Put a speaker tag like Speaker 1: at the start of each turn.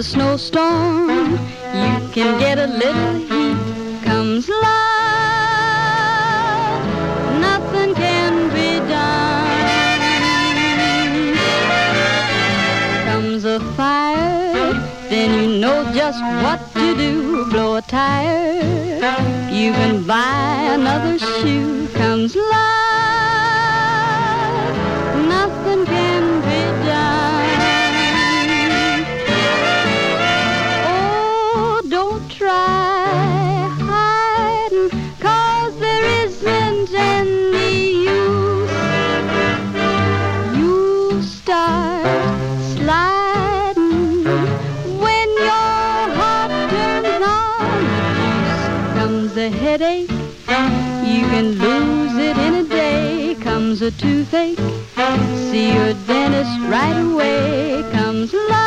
Speaker 1: a snowstorm, you can get a little heat. Comes love, nothing can be done. Comes a fire, then you know just what to do. Blow a tire, you can buy another shoe. Comes love, nothing can be done. Oh, don't try hiding, 'cause there isn't any use. You start sliding when your heart turns on. Comes a headache, you can lose it in a day. Comes a toothache, see your dentist right away. Comes love.